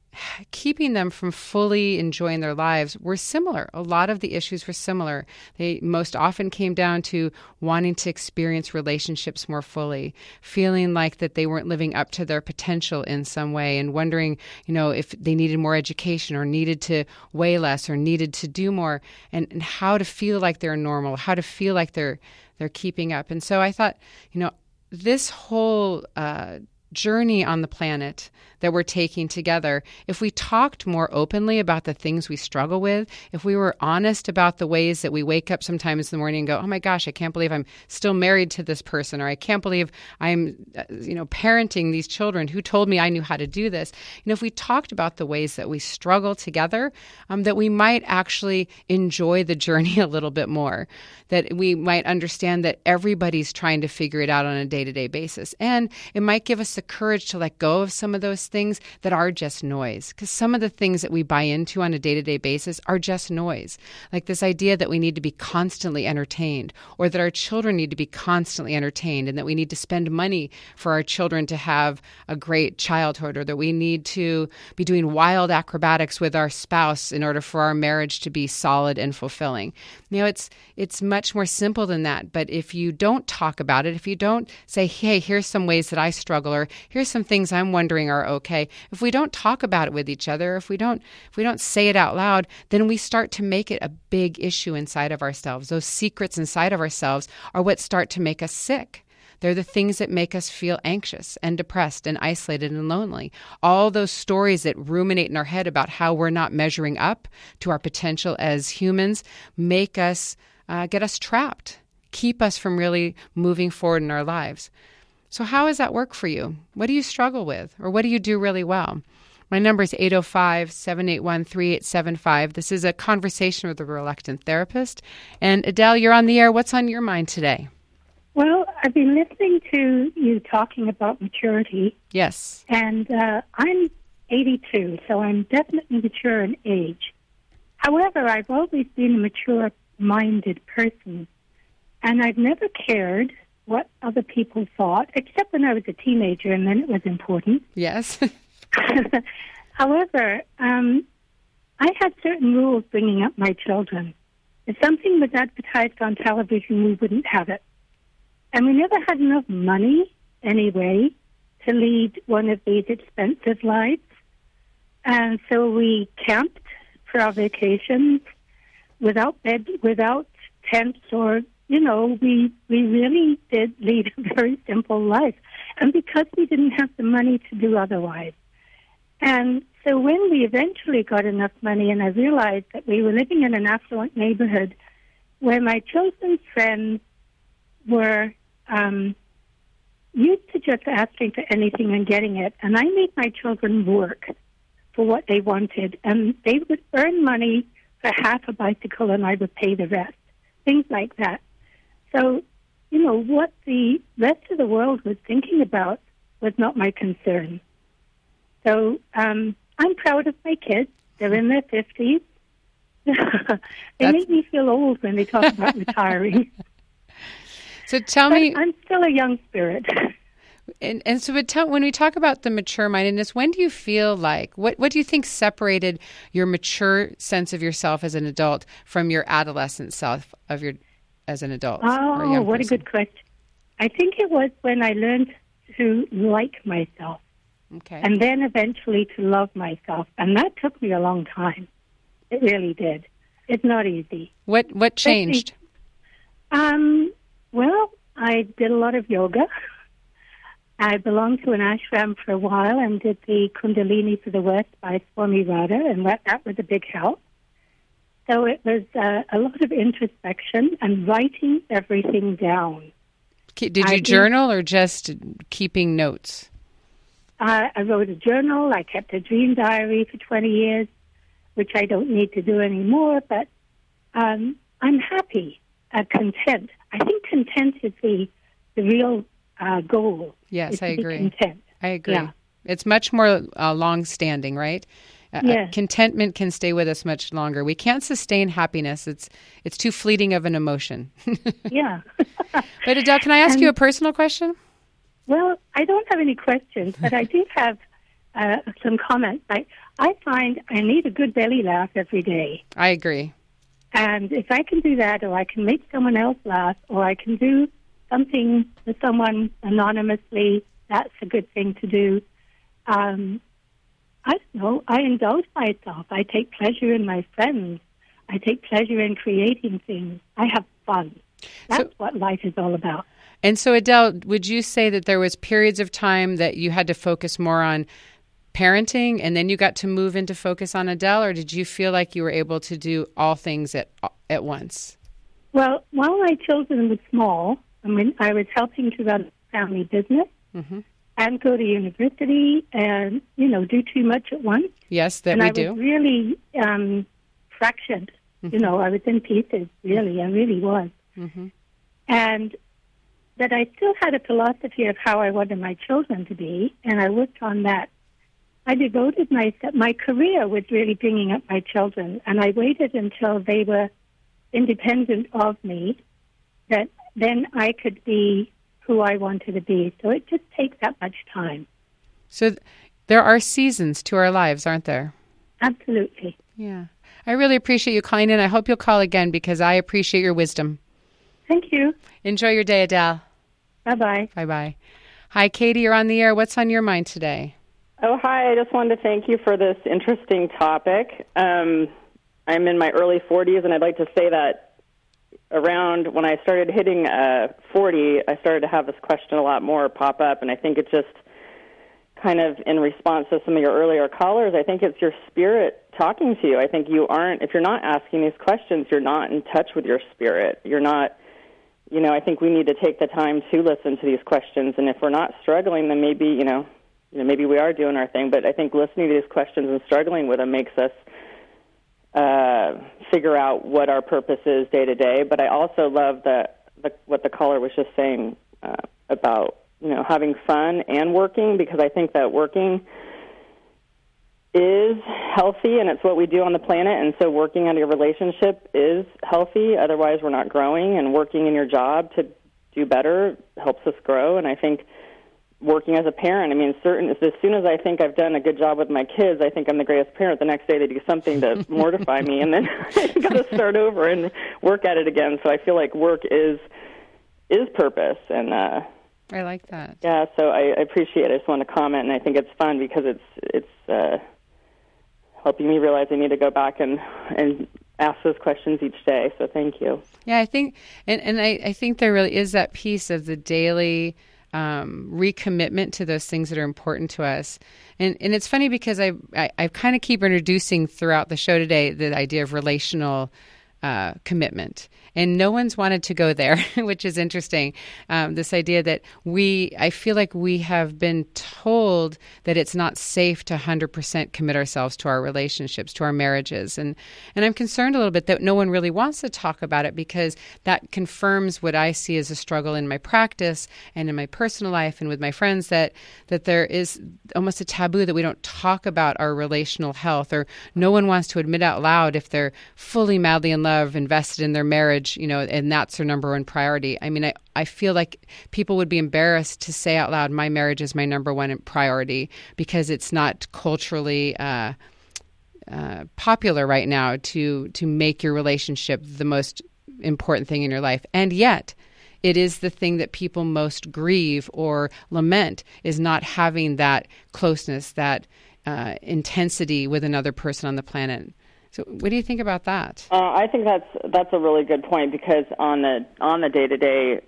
keeping them from fully enjoying their lives were similar. A lot of the issues were similar. They most often came down to wanting to experience relationships more fully, feeling like that they weren't living up to their potential in some way, and wondering, you know, if they needed more education or needed to weigh less or needed to do more, and, and how to feel like they're normal, how to feel like they're they're keeping up. And so I thought, you know, this whole uh, journey on the planet that we're taking together, if we talked more openly about the things we struggle with, if we were honest about the ways that we wake up sometimes in the morning and go, oh my gosh, I can't believe I'm still married to this person, or I can't believe I'm, uh, you know, parenting these children, who told me I knew how to do this. You know, if we talked about the ways that we struggle together, um, that we might actually enjoy the journey a little bit more, that we might understand that everybody's trying to figure it out on a day-to-day basis. And it might give us the courage to let go of some of those things that are just noise, because some of the things that we buy into on a day-to-day basis are just noise. Like this idea that we need to be constantly entertained, or that our children need to be constantly entertained, and that we need to spend money for our children to have a great childhood, or that we need to be doing wild acrobatics with our spouse in order for our marriage to be solid and fulfilling. You know, it's it's much more simple than that. But if you don't talk about it, if you don't say, hey, here's some ways that I struggle, or here's some things I'm wondering are okay. If we don't talk about it with each other, if we don't if we don't say it out loud, then we start to make it a big issue inside of ourselves. Those secrets inside of ourselves are what start to make us sick. They're the things that make us feel anxious and depressed and isolated and lonely. All those stories that ruminate in our head about how we're not measuring up to our potential as humans make us, uh, get us trapped, keep us from really moving forward in our lives. So how does that work for you? What do you struggle with, or what do you do really well? My number is eight oh five, seven eight one, three eight seven five. This is a conversation with a reluctant therapist. And Adele, you're on the air. What's on your mind today? Well, I've been listening to you talking about maturity. Yes. And uh, I'm eighty-two, so I'm definitely mature in age. However, I've always been a mature-minded person, and I've never cared what other people thought, except when I was a teenager, and then it was important. Yes. However, um, I had certain rules bringing up my children. If something was advertised on television, we wouldn't have it. And we never had enough money, anyway, to lead one of these expensive lives. And so we camped for our vacations without bed, without tents, or, you know, we, we really did lead a very simple life. And because we didn't have the money to do otherwise. And so when we eventually got enough money, and I realized that we were living in an affluent neighborhood where my children's friends were um, used to just asking for anything and getting it. And I made my children work for what they wanted. And they would earn money for half a bicycle, and I would pay the rest. Things like that. So, you know, what the rest of the world was thinking about was not my concern. So um, I'm proud of my kids. They're in their fifties. they That's... make me feel old when they talk about retiring. So tell but me... I'm still a young spirit. And, and so but tell, when we talk about the mature-mindedness, when do you feel like, what, what do you think separated your mature sense of yourself as an adult from your adolescent self of your as an adult? Oh, or a young what person? a good question. I think it was when I learned to like myself. Okay. And then eventually to love myself. And that took me a long time. It really did. It's not easy. What what changed? Um, well, I did a lot of yoga. I belonged to an ashram for a while and did the Kundalini for the West by Swami Radha, and that, that was a big help. So it was uh, a lot of introspection and writing everything down. Did you I journal did, or just keeping notes? Uh, I wrote a journal. I kept a dream diary for twenty years, which I don't need to do anymore, but um, I'm happy, uh, content. I think content is the, the real uh, goal. Yes, I agree. Content. I agree. Yeah. It's much more uh, long-standing, right? Uh, yes. Contentment can stay with us much longer. We can't sustain happiness. It's it's too fleeting of an emotion. Yeah. But Adele, can I ask and, you a personal question? Well, I don't have any questions, but I do have uh, some comments. I, I find I need a good belly laugh every day. I agree. And if I can do that, or I can make someone else laugh, or I can do something for someone anonymously, that's a good thing to do. Um, I don't know. I indulge myself. I take pleasure in my friends. I take pleasure in creating things. I have fun. That's so, what life is all about. And so, Adele, would you say that there was periods of time that you had to focus more on parenting, and then you got to move into focus on Adele, or did you feel like you were able to do all things at at once? Well, while my children were small, I mean, I was helping to run a family business mm-hmm. and go to university, and you know, do too much at once. Yes, that and we I do. And I was really um, fractured. Mm-hmm. You know, I was in pieces. Really, I really was. Mm-hmm. And that I still had a philosophy of how I wanted my children to be, and I worked on that. I devoted my my career was really bringing up my children, and I waited until they were independent of me, that then I could be who I wanted to be. So it just takes that much time. So th- there are seasons to our lives, aren't there? Absolutely. Yeah. I really appreciate you calling in. I hope you'll call again because I appreciate your wisdom. Thank you. Enjoy your day, Adele. Bye-bye. Bye-bye. Hi, Katie, you're on the air. What's on your mind today? Oh, hi. I just wanted to thank you for this interesting topic. Um, I'm in my early forties, and I'd like to say that around when I started hitting uh, forty, I started to have this question a lot more pop up, and I think it's just kind of in response to some of your earlier callers. I think it's your spirit talking to you. I think you aren't, if you're not asking these questions, you're not in touch with your spirit. You're not, you know, I think we need to take the time to listen to these questions, and if we're not struggling, then maybe, you know, You know, maybe we are doing our thing, but I think listening to these questions and struggling with them makes us uh, figure out what our purpose is day to day. But I also love the, the what the caller was just saying uh, about, you know, having fun and working, because I think that working is healthy, and it's what we do on the planet, and so working on your relationship is healthy. Otherwise, we're not growing, and working in your job to do better helps us grow, and I think working as a parent, I mean, certain as soon as I think I've done a good job with my kids, I think I'm the greatest parent. The next day they do something to mortify me, and then I got to start over and work at it again. So I feel like work is is purpose, and uh, I like that. Yeah, so I, I appreciate it. I just want to comment, and I think it's fun because it's it's uh, helping me realize I need to go back and and ask those questions each day. So thank you. Yeah, I think, and and I, I think there really is that piece of the daily Um, recommitment to those things that are important to us. And and it's funny because I, I, I kind of keep introducing throughout the show today the idea of relational uh, commitment. And no one's wanted to go there, which is interesting. Um, this idea that we, I feel like we have been told that it's not safe to one hundred percent commit ourselves to our relationships, to our marriages. And, and I'm concerned a little bit that no one really wants to talk about it, because that confirms what I see as a struggle in my practice and in my personal life and with my friends, that, that there is almost a taboo that we don't talk about our relational health, or no one wants to admit out loud if they're fully madly in love, invested in their marriage, you know, and that's their number one priority. I mean, I, I feel like people would be embarrassed to say out loud, my marriage is my number one priority, because it's not culturally uh, uh, popular right now to to make your relationship the most important thing in your life. And yet, it is the thing that people most grieve or lament, is not having that closeness, that uh, intensity with another person on the planet. So what do you think about that? Uh, I think that's that's a really good point, because on the on the day to day,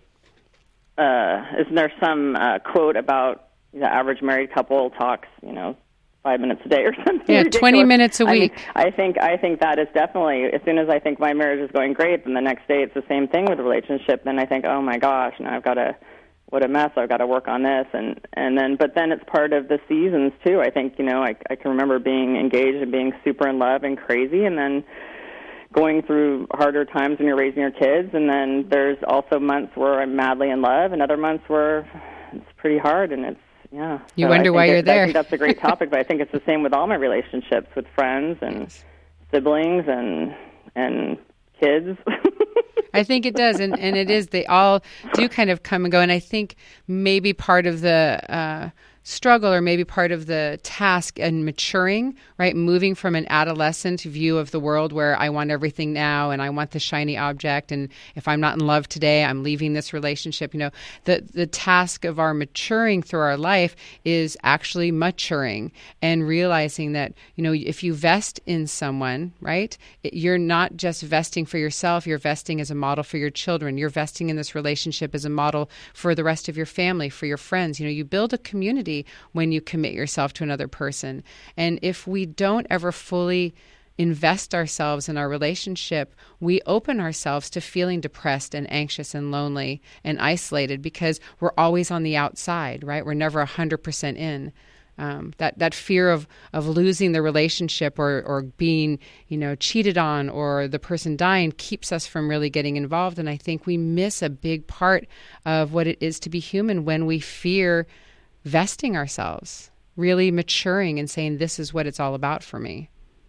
isn't there some uh, quote about the average married couple talks, you know, five minutes a day or something? Yeah, ridiculous. twenty minutes a week. I, mean, I think I think that is definitely, as soon as I think my marriage is going great, then the next day it's the same thing with the relationship. Then I think, oh my gosh, now I've got to. What a mess, I've got to work on this. And, and then, but then it's part of the seasons too. I think, you know, I, I can remember being engaged and being super in love and crazy, and then going through harder times when you're raising your kids. And then there's also months where I'm madly in love, and other months where it's pretty hard, and it's, yeah. You so wonder why you're it, there. I think that's a great topic, but I think it's the same with all my relationships with friends and yes. siblings and, and kids. I think it does, and, and it is. They all do kind of come and go, and I think maybe part of the uh, struggle, or maybe part of the task in maturing, right? Moving from an adolescent view of the world where I want everything now and I want the shiny object, and if I'm not in love today, I'm leaving this relationship. You know, the the task of our maturing through our life is actually maturing and realizing that, you know, if you vest in someone, right, it, you're not just vesting for yourself, you're vesting as a model for your children. You're vesting in this relationship as a model for the rest of your family, for your friends. You know, you build a community when you commit yourself to another person. And if we don't ever fully invest ourselves in our relationship, we open ourselves to feeling depressed and anxious and lonely and isolated because we're always on the outside, right? We're never one hundred percent in. Um, that that fear of, of losing the relationship or, or being, you know, cheated on or the person dying keeps us from really getting involved. And I think we miss a big part of what it is to be human when we fear vesting ourselves, really maturing and saying, this is what it's all about for me.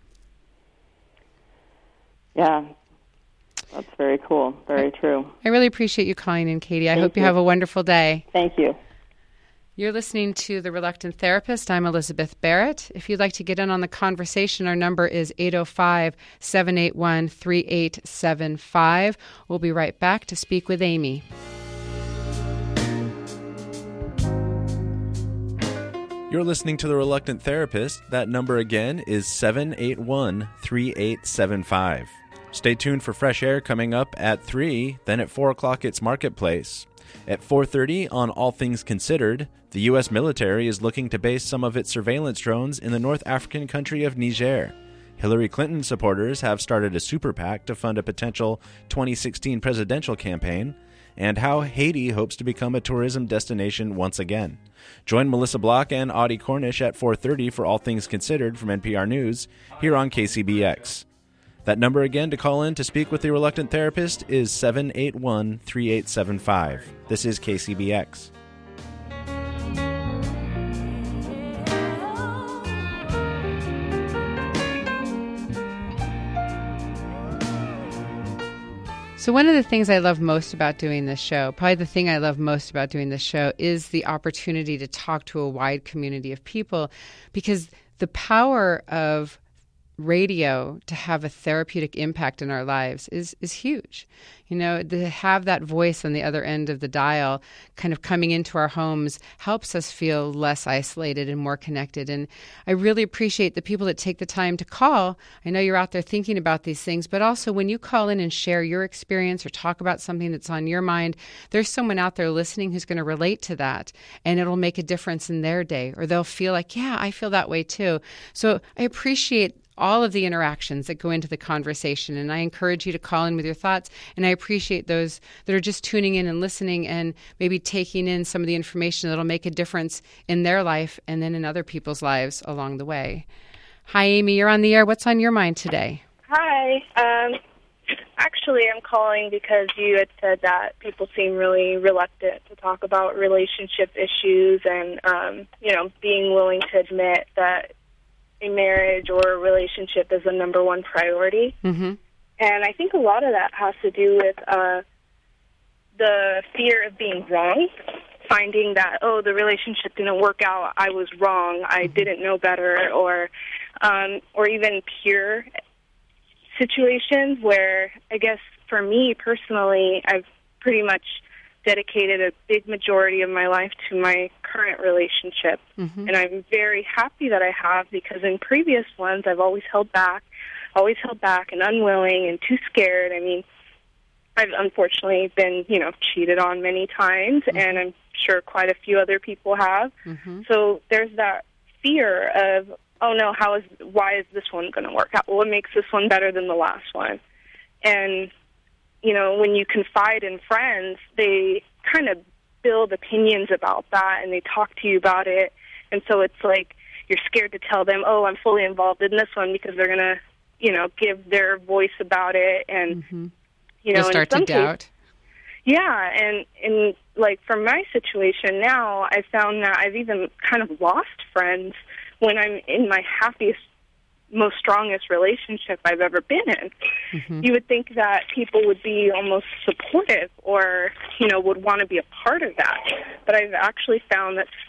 Yeah, that's very cool. Very true. I really appreciate you calling in, Katie. I Thank hope you you. have a wonderful day. Thank you. You're listening to The Reluctant Therapist. I'm Elizabeth Barrett. If you'd like to get in on the conversation, our number is eight oh five, seven eight one, three eight seven five. We'll be right back to speak with Amy. You're listening to The Reluctant Therapist. That number again is seven eight one, three eight seven five. Stay tuned for Fresh Air coming up at three, then at four o'clock it's Marketplace. At four thirty on All Things Considered, the U S military is looking to base some of its surveillance drones in the North African country of Niger. Hillary Clinton supporters have started a super PAC to fund a potential twenty sixteen presidential campaign, and how Haiti hopes to become a tourism destination once again. Join Melissa Block and Audie Cornish at four thirty for All Things Considered from N P R News here on K C B X. That number again to call in to speak with the Reluctant Therapist is seven eight one, three eight seven five. This is K C B X. So one of the things I love most about doing this show, probably the thing I love most about doing this show, is the opportunity to talk to a wide community of people, because the power of radio to have a therapeutic impact in our lives is is huge. You know, to have that voice on the other end of the dial kind of coming into our homes helps us feel less isolated and more connected. And I really appreciate the people that take the time to call. I know you're out there thinking about these things, but also when you call in and share your experience or talk about something that's on your mind, there's someone out there listening who's going to relate to that, and it'll make a difference in their day, or they'll feel like, yeah, I feel that way too. So I appreciate all of the interactions that go into the conversation. And I encourage you to call in with your thoughts. And I appreciate those that are just tuning in and listening and maybe taking in some of the information that'll make a difference in their life and then in other people's lives along the way. Hi, Amy, you're on the air. What's on your mind today? Hi. Um, actually, I'm calling because you had said that people seem really reluctant to talk about relationship issues and, um, you know, being willing to admit that a marriage or a relationship is the number one priority. Mm-hmm. And I think a lot of that has to do with uh, the fear of being wrong, finding that, oh, the relationship didn't work out, I was wrong, I didn't know better, or um, or even pure situations where, I guess for me personally, I've pretty much dedicated a big majority of my life to my current relationship. Mm-hmm. And I'm very happy that I have, because in previous ones I've always held back, always held back and unwilling and too scared. I mean, I've unfortunately been, you know, cheated on many times, mm-hmm. and I'm sure quite a few other people have. Mm-hmm. So there's that fear of, oh no, how is, why is this one going to work out? What makes this one better than the last one? And you know, when you confide in friends, they kind of build opinions about that, and they talk to you about it. And so it's like you're scared to tell them, oh, I'm fully involved in this one, because they're going to, you know, give their voice about it. And, mm-hmm. you know, You'll start in some to doubt. Cases, yeah, and, and like for my situation now, I found that I've even kind of lost friends when I'm in my happiest, most strongest relationship I've ever been in. Mm-hmm. You would think that people would be almost supportive or, you know, would want to be a part of that. But I've actually found that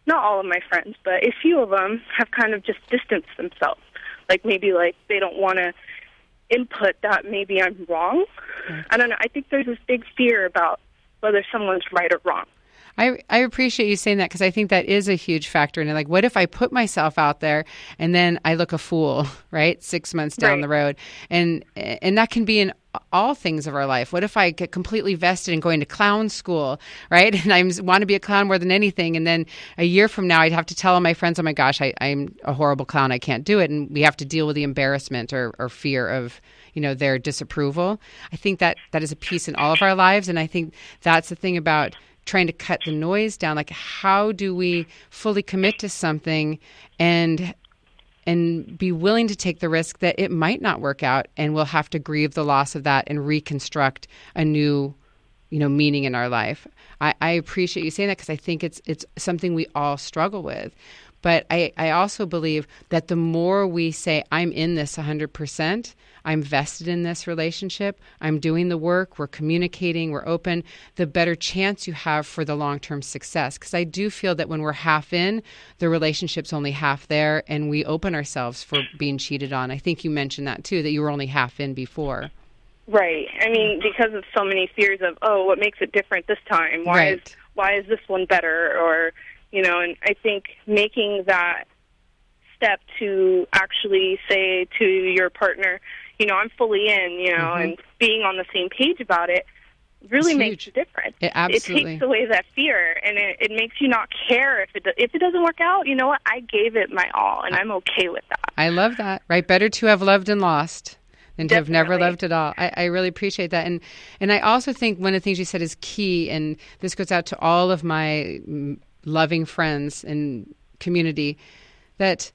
not all of my friends, but a few of them have kind of just distanced themselves. Like maybe like they don't want to input that maybe I'm wrong. Mm-hmm. I don't know. I think there's this big fear about whether someone's right or wrong. I, I appreciate you saying that, because I think that is a huge factor. And like, what if I put myself out there and then I look a fool, right? Six months down right. the road. And and that can be in all things of our life. What if I get completely vested in going to clown school, right? And I want to be a clown more than anything. And then a year from now, I'd have to tell all my friends, oh my gosh, I, I'm a horrible clown. I can't do it. And we have to deal with the embarrassment or, or fear of, you know, their disapproval. I think that that is a piece in all of our lives. And I think that's the thing about trying to cut the noise down. Like, how do we fully commit to something and and be willing to take the risk that it might not work out, and we'll have to grieve the loss of that and reconstruct a new, you know, meaning in our life. I, I appreciate you saying that, because I think it's it's something we all struggle with. But I, I also believe that the more we say, I'm in this one hundred percent, I'm vested in this relationship, I'm doing the work, we're communicating, we're open, the better chance you have for the long-term success. Because I do feel that when we're half in, the relationship's only half there, and we open ourselves for being cheated on. I think you mentioned that too, that you were only half in before. Right. I mean, because of so many fears of, oh, what makes it different this time? Why right. is why is this one better? Or, you know, and I think making that step to actually say to your partner, you know, I'm fully in, you know, mm-hmm. and being on the same page about it really it's makes huge. a difference. It absolutely. It takes away that fear, and it, it makes you not care if it do, if it doesn't work out. You know what? I gave it my all, and I'm okay with that. I love that. Right? Better to have loved and lost than to Definitely. have never loved at all. I, I really appreciate that. And and I also think one of the things you said is key, and this goes out to all of my loving friends and community, that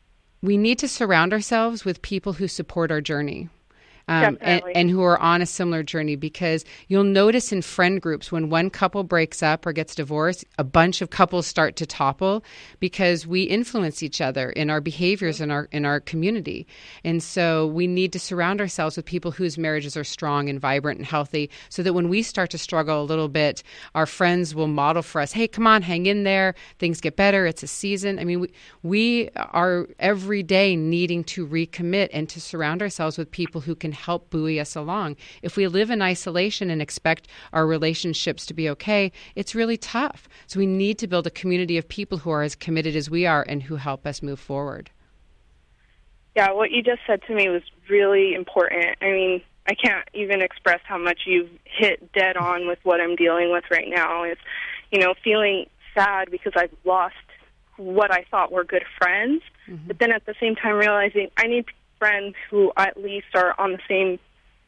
we need to surround ourselves with people who support our journey. Um, and, and who are on a similar journey, because you'll notice in friend groups when one couple breaks up or gets divorced, a bunch of couples start to topple because we influence each other in our behaviors in our in our community. And so we need to surround ourselves with people whose marriages are strong and vibrant and healthy, so that when we start to struggle a little bit, our friends will model for us, hey, come on, hang in there. Things get better. It's a season. I mean, we, we are every day needing to recommit and to surround ourselves with people who can help buoy us along. If we live in isolation and expect our relationships to be okay, it's really tough. So we need to build a community of people who are as committed as we are and who help us move forward. Yeah, what you just said to me was really important. I mean, I can't even express how much you've hit dead on with what I'm dealing with right now. Is, you know, feeling sad because I've lost what I thought were good friends, mm-hmm. but then at the same time realizing I need friends who at least are on the same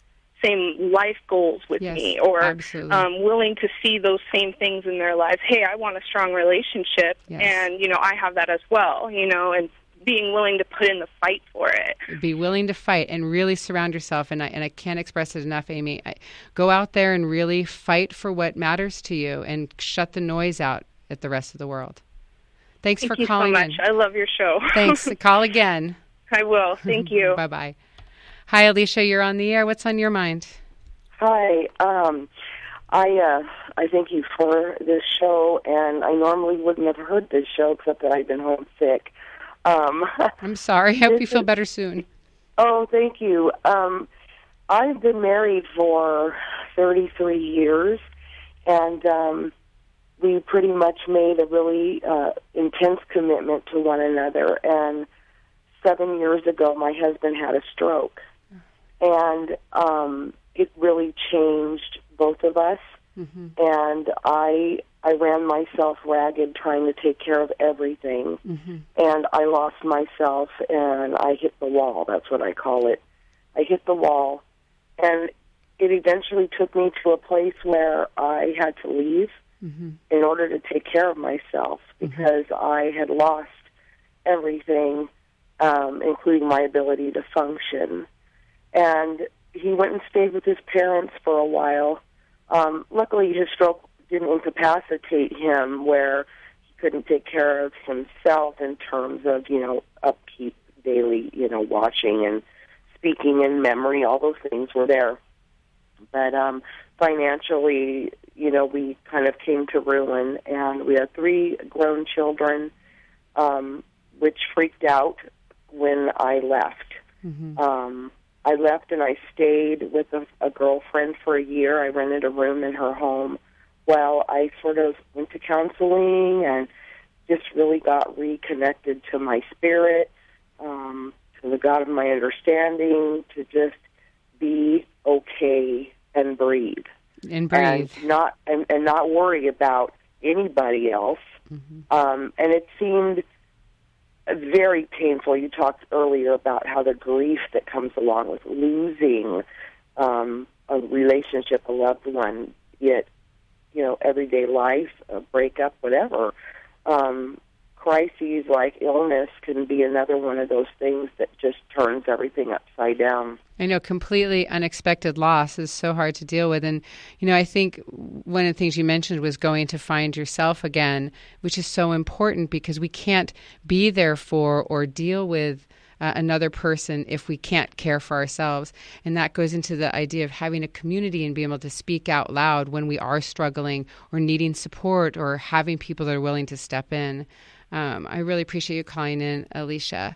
same life goals with yes, me, or um, willing to see those same things in their lives. Hey, I want a strong relationship, yes. and, you know, I have that as well, you know, and being willing to put in the fight for it. Be willing to fight and really surround yourself. And I, and I can't express it enough, Amy. I, go out there and really fight for what matters to you and shut the noise out at the rest of the world. Thanks Thank for you calling so much. in. I love your show. Thanks. Call again. I will. Thank you. Bye-bye. Hi, Alicia. You're on the air. What's on your mind? Hi. Um, I uh, I thank you for this show, and I normally wouldn't have heard this show except that I've been homesick. Um, I'm sorry. I hope you feel better soon. Oh, thank you. Um, I've been married for thirty-three years, and um, we pretty much made a really uh, intense commitment to one another, and seven years ago, my husband had a stroke, and um, it really changed both of us. Mm-hmm. And I I ran myself ragged trying to take care of everything, mm-hmm. and I lost myself, and I hit the wall. That's what I call it. I hit the wall, and it eventually took me to a place where I had to leave mm-hmm. in order to take care of myself, because mm-hmm. I had lost everything. Um, including my ability to function. And he went and stayed with his parents for a while. Um, luckily, his stroke didn't incapacitate him where he couldn't take care of himself in terms of, you know, upkeep, daily, you know, washing and speaking and memory. All those things were there. But um, financially, you know, we kind of came to ruin, and we had three grown children, um, which freaked out when I left. Mm-hmm. Um, I left and I stayed with a, a girlfriend for a year. I rented a room in her home while I sort of went to counseling and just really got reconnected to my spirit, um, to the God of my understanding, to just be okay and breathe. And breathe. And not, and, and not worry about anybody else. Mm-hmm. Um, and it seemed very painful. You talked earlier about how the grief that comes along with losing um, a relationship, a loved one, yet, you know, everyday life, a breakup, whatever. Um, crises like illness can be another one of those things that just turns everything upside down. I know, completely unexpected loss is so hard to deal with. And, you know, I think one of the things you mentioned was going to find yourself again, which is so important because we can't be there for or deal with uh, another person if we can't care for ourselves. And that goes into the idea of having a community and being able to speak out loud when we are struggling or needing support or having people that are willing to step in. Um, I really appreciate you calling in, Alicia.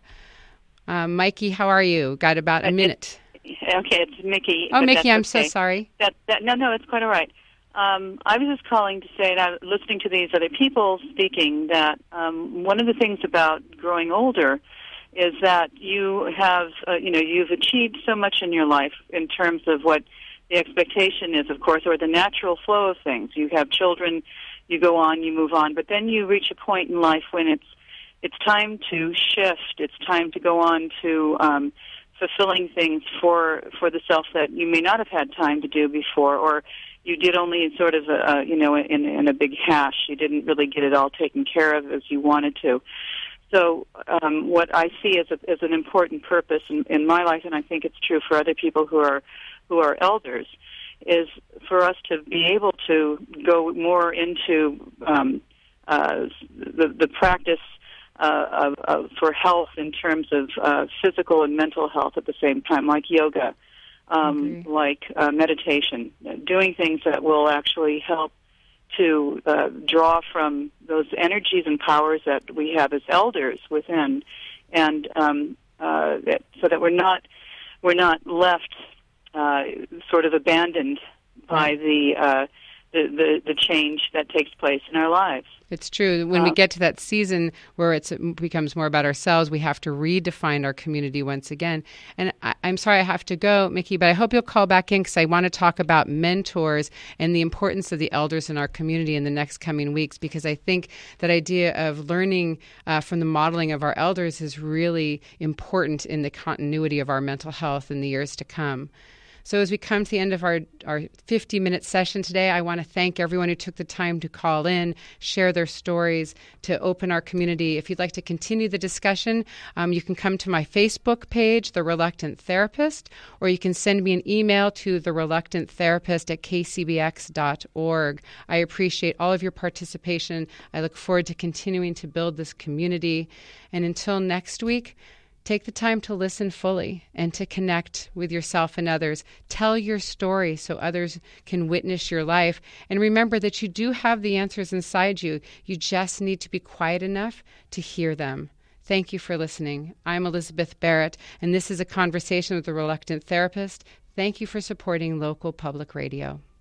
Um, Mikey, how are you? Got about a minute. Okay, it's Mickey. Oh, Mickey, I'm okay. so sorry. That, that, no, no, it's quite all right. Um, I was just calling to say that listening to these other people speaking, that um, one of the things about growing older is that you have, uh, you know, you've achieved so much in your life in terms of what the expectation is, of course, or the natural flow of things. You have children, you go on, you move on, but then you reach a point in life when it's it's time to shift. It's time to go on to um, fulfilling things for for the self that you may not have had time to do before, or you did only sort of, a, a, you know, in, in a big hash. You didn't really get it all taken care of as you wanted to. So um, what I see as, a, as an important purpose in, in my life, and I think it's true for other people who are who are elders, is for us to be able to go more into um, uh, the, the practice uh, of, of, for health in terms of uh, physical and mental health at the same time, like yoga, um, okay. like uh, meditation, doing things that will actually help to uh, draw from those energies and powers that we have as elders within, and um, uh, that, so that we're not we're not left uh, sort of abandoned by the, uh, the the the change that takes place in our lives. It's true. When uh, we get to that season where it's, it becomes more about ourselves, we have to redefine our community once again. And I, I'm sorry I have to go, Mickey, but I hope you'll call back in because I want to talk about mentors and the importance of the elders in our community in the next coming weeks, because I think that idea of learning uh, from the modeling of our elders is really important in the continuity of our mental health in the years to come. So as we come to the end of our, our fifty-minute session today, I want to thank everyone who took the time to call in, share their stories, to open our community. If you'd like to continue the discussion, um, you can come to my Facebook page, The Reluctant Therapist, or you can send me an email to the reluctant therapist at k c b x dot org. I appreciate all of your participation. I look forward to continuing to build this community. And until next week, take the time to listen fully and to connect with yourself and others. Tell your story so others can witness your life. And remember that you do have the answers inside you. You just need to be quiet enough to hear them. Thank you for listening. I'm Elizabeth Barrett, and this is A Conversation with the Reluctant Therapist. Thank you for supporting local public radio.